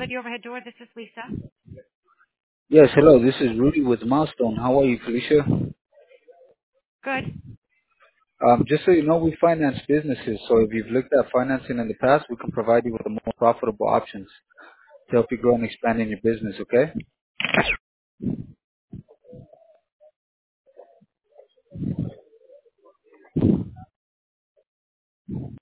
Quality Overhead Door. This is Lisa. Yes, hello. This is Rudy with Milestone. How are you, Felicia? Good. Just so you know, we finance businesses. So if you've looked at financing in the past, we can provide you with the more profitable options to help you grow and expand in your business. Okay?